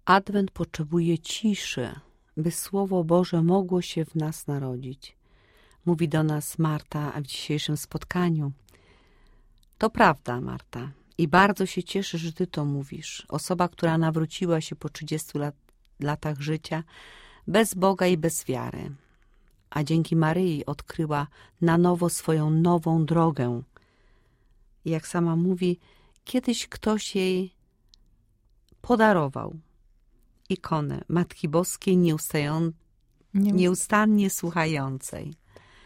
Adwent potrzebuje ciszy, by Słowo Boże mogło się w nas narodzić. Mówi do nas Marta w dzisiejszym spotkaniu. To prawda, Marta, i bardzo się cieszę, że ty to mówisz. Osoba, która nawróciła się po 30 latach życia bez Boga i bez wiary, a dzięki Maryi odkryła na nowo swoją nową drogę. I jak sama mówi, kiedyś ktoś jej podarował ikonę Matki Boskiej nieustannie słuchającej.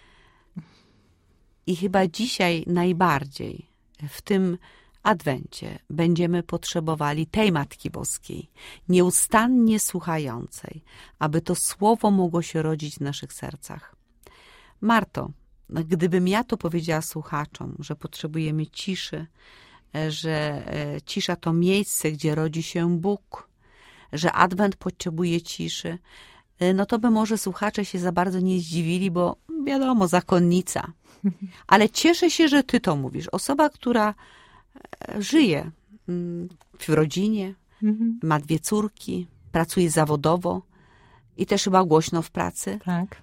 I chyba dzisiaj najbardziej w tym Adwencie będziemy potrzebowali tej Matki Boskiej, nieustannie słuchającej, aby to Słowo mogło się rodzić w naszych sercach. Marto, gdybym ja to powiedziała słuchaczom, że potrzebujemy ciszy, że cisza to miejsce, gdzie rodzi się Bóg, że Adwent potrzebuje ciszy, no to by może słuchacze się za bardzo nie zdziwili, bo wiadomo, zakonnica. Ale cieszę się, że ty to mówisz. Osoba, która żyje w rodzinie, ma 2 córki, pracuje zawodowo i też chyba głośno w pracy. Tak.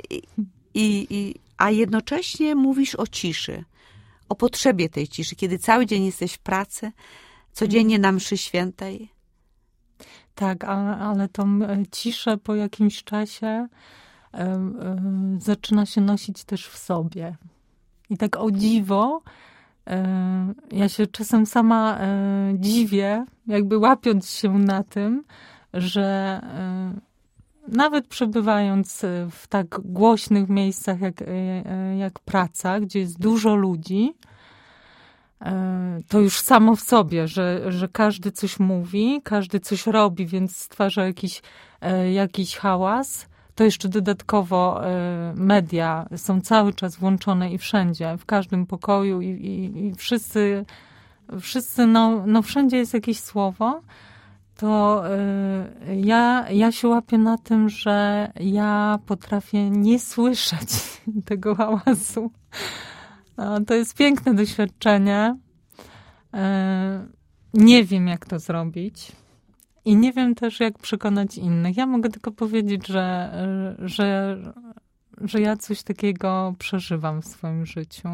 A jednocześnie mówisz o ciszy, o potrzebie tej ciszy, kiedy cały dzień jesteś w pracy, codziennie na mszy świętej. Tak, ale tą ciszę po jakimś czasie zaczyna się nosić też w sobie. I tak o dziwo, ja się czasem sama dziwię, jakby łapiąc się na tym, że nawet przebywając w tak głośnych miejscach jak praca, gdzie jest dużo ludzi, to już samo w sobie, że każdy coś mówi, każdy coś robi, więc stwarza jakiś hałas. To jeszcze dodatkowo media są cały czas włączone i wszędzie, w każdym pokoju i wszyscy no wszędzie jest jakieś słowo. To ja się łapię na tym, że ja potrafię nie słyszeć tego hałasu. To jest piękne doświadczenie. Nie wiem, jak to zrobić. I nie wiem też, jak przekonać innych. Ja mogę tylko powiedzieć, że ja coś takiego przeżywam w swoim życiu.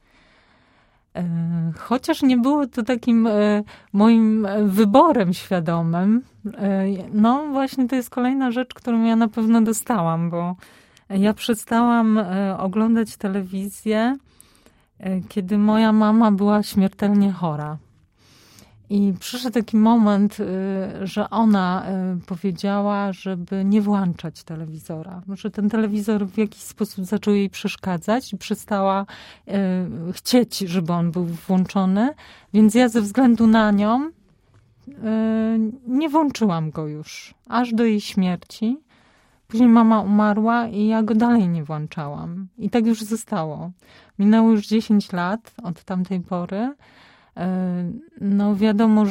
Chociaż nie było to takim moim wyborem świadomym. No właśnie to jest kolejna rzecz, którą ja na pewno dostałam, bo ja przestałam oglądać telewizję, kiedy moja mama była śmiertelnie chora. I przyszedł taki moment, że ona powiedziała, żeby nie włączać telewizora. Że ten telewizor w jakiś sposób zaczął jej przeszkadzać i przestała chcieć, żeby on był włączony. Więc ja ze względu na nią nie włączyłam go już, aż do jej śmierci. Później mama umarła i ja go dalej nie włączałam. I tak już zostało. Minęło już 10 lat od tamtej pory. No wiadomo,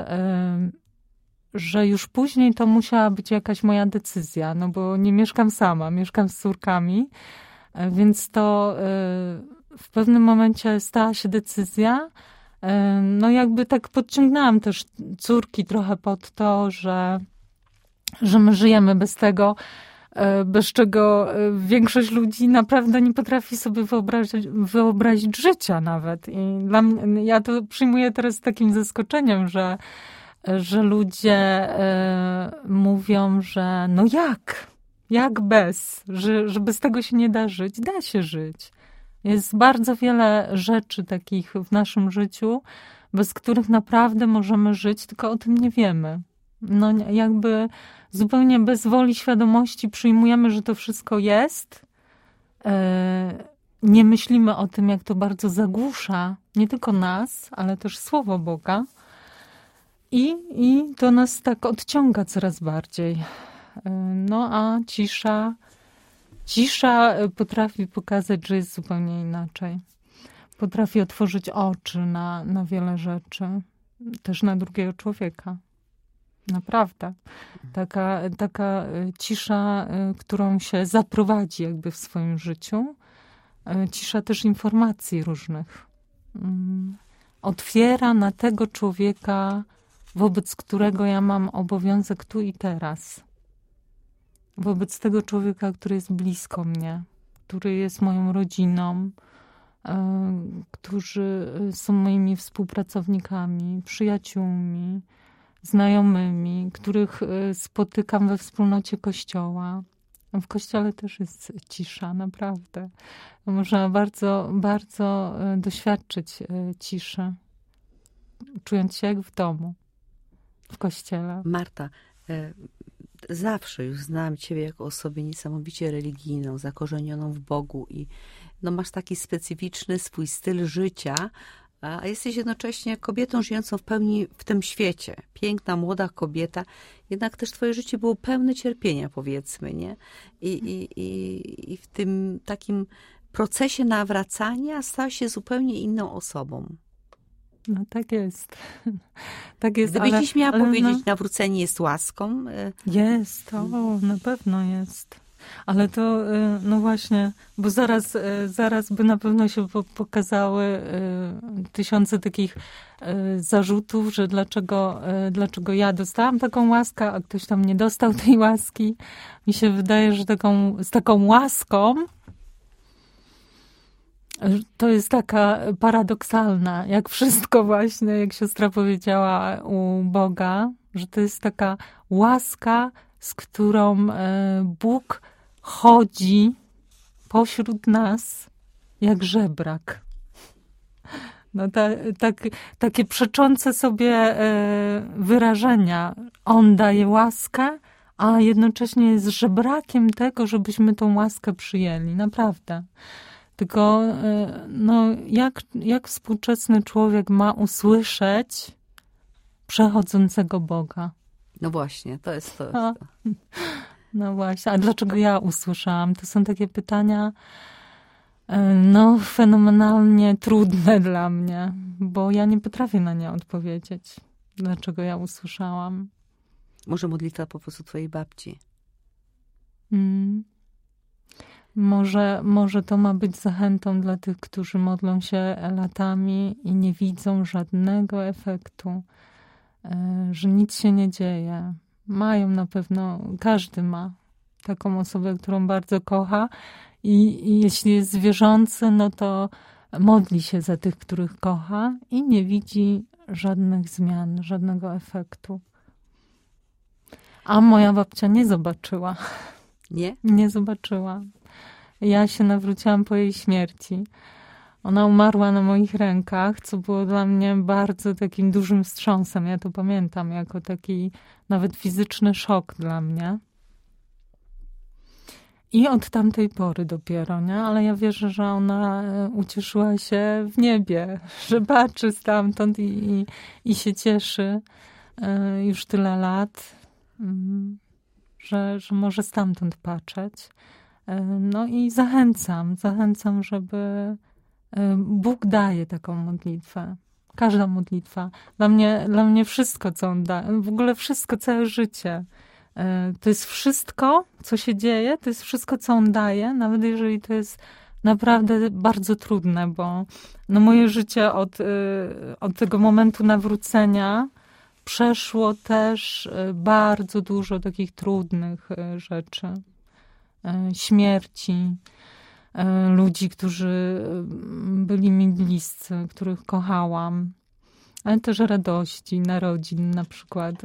że już później to musiała być jakaś moja decyzja, no bo nie mieszkam sama, mieszkam z córkami, więc to w pewnym momencie stała się decyzja. No jakby tak podciągnęłam też córki trochę pod to, że my żyjemy bez tego, bez czego większość ludzi naprawdę nie potrafi sobie wyobrazić życia nawet. I dla mnie, ja to przyjmuję teraz z takim zaskoczeniem, że ludzie mówią, że no jak bez, że bez tego się nie da żyć. Da się żyć. Jest bardzo wiele rzeczy takich w naszym życiu, bez których naprawdę możemy żyć, tylko o tym nie wiemy. No jakby zupełnie bez woli świadomości przyjmujemy, że to wszystko jest. Nie myślimy o tym, jak to bardzo zagłusza nie tylko nas, ale też Słowo Boga. I to nas tak odciąga coraz bardziej. No a cisza potrafi pokazać, że jest zupełnie inaczej. Potrafi otworzyć oczy na wiele rzeczy. Też na drugiego człowieka. Naprawdę. Taka cisza, którą się zaprowadzi jakby w swoim życiu. Cisza też informacji różnych. Otwiera na tego człowieka wobec którego ja mam obowiązek tu i teraz. Wobec tego człowieka, który jest blisko mnie, który jest moją rodziną, którzy są moimi współpracownikami, przyjaciółmi, znajomymi, których spotykam we wspólnocie Kościoła. W Kościele też jest cisza, naprawdę. Można bardzo, bardzo doświadczyć ciszy, czując się jak w domu, w Kościele. Marta, zawsze już znałam ciebie jako osobę niesamowicie religijną, zakorzenioną w Bogu i masz taki specyficzny swój styl życia, a jesteś jednocześnie kobietą żyjącą w pełni w tym świecie. Piękna, młoda kobieta, jednak też twoje życie było pełne cierpienia, powiedzmy, nie? I w tym takim procesie nawracania stałaś się zupełnie inną osobą. No tak jest. Tak jest. Gdybyś dziś miała powiedzieć, nawrócenie jest łaską? Jest, na pewno jest. Ale to, no właśnie, bo zaraz by na pewno się pokazały tysiące takich zarzutów, że dlaczego ja dostałam taką łaskę, a ktoś tam nie dostał tej łaski. Mi się wydaje, że z taką łaską to jest taka paradoksalna, jak wszystko właśnie, jak siostra powiedziała u Boga, że to jest taka łaska, z którą Bóg chodzi pośród nas jak żebrak. No takie przeczące sobie wyrażenia. On daje łaskę, a jednocześnie jest żebrakiem tego, żebyśmy tą łaskę przyjęli. Naprawdę. Tylko jak współczesny człowiek ma usłyszeć przechodzącego Boga? No właśnie, to jest to. No właśnie, a dlaczego ja usłyszałam? To są takie pytania fenomenalnie trudne dla mnie, bo ja nie potrafię na nie odpowiedzieć. Dlaczego ja usłyszałam? Może modlitwa po prostu twojej babci? Może to ma być zachętą dla tych, którzy modlą się latami i nie widzą żadnego efektu, że nic się nie dzieje. Mają na pewno, każdy ma taką osobę, którą bardzo kocha i jeśli jest wierzący, no to modli się za tych, których kocha i nie widzi żadnych zmian, żadnego efektu. A moja babcia nie zobaczyła. Nie? Nie zobaczyła. Ja się nawróciłam po jej śmierci. Ona umarła na moich rękach, co było dla mnie bardzo takim dużym wstrząsem. Ja to pamiętam jako taki nawet fizyczny szok dla mnie. I od tamtej pory dopiero, nie? Ale ja wierzę, że ona ucieszyła się w niebie, że patrzy stamtąd i się cieszy już tyle lat, że może stamtąd patrzeć. No i zachęcam, żeby Bóg daje taką modlitwę. Każda modlitwa. Dla mnie wszystko, co On da, w ogóle wszystko, całe życie. To jest wszystko, co się dzieje, to jest wszystko, co On daje, nawet jeżeli to jest naprawdę bardzo trudne, bo moje życie od tego momentu nawrócenia przeszło też bardzo dużo takich trudnych rzeczy. Śmierci, ludzi, którzy byli mi bliscy, których kochałam, ale też radości, narodzin, na przykład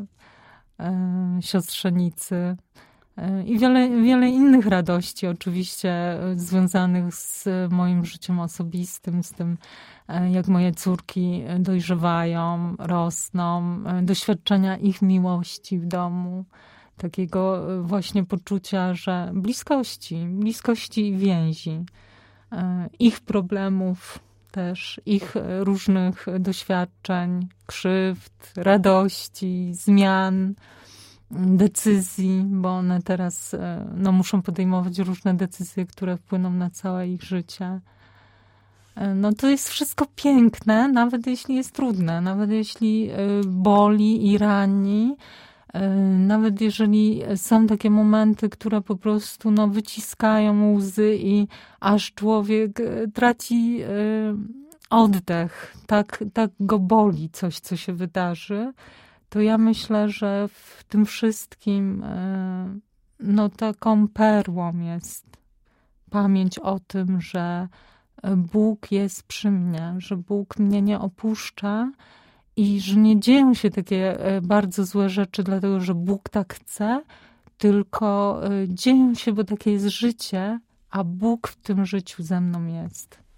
siostrzenicy i wiele innych radości oczywiście związanych z moim życiem osobistym, z tym, jak moje córki dojrzewają, rosną, doświadczenia ich miłości w domu, takiego właśnie poczucia, że bliskości i więzi, ich problemów też, ich różnych doświadczeń, krzywd, radości, zmian, decyzji, bo one teraz muszą podejmować różne decyzje, które wpłyną na całe ich życie. To jest wszystko piękne, nawet jeśli jest trudne, nawet jeśli boli i rani, nawet jeżeli są takie momenty, które po prostu wyciskają łzy i aż człowiek traci oddech, tak go boli coś, co się wydarzy, to ja myślę, że w tym wszystkim taką perłą jest pamięć o tym, że Bóg jest przy mnie, że Bóg mnie nie opuszcza i że nie dzieją się takie bardzo złe rzeczy, dlatego że Bóg tak chce, tylko dzieją się, bo takie jest życie, a Bóg w tym życiu ze mną jest.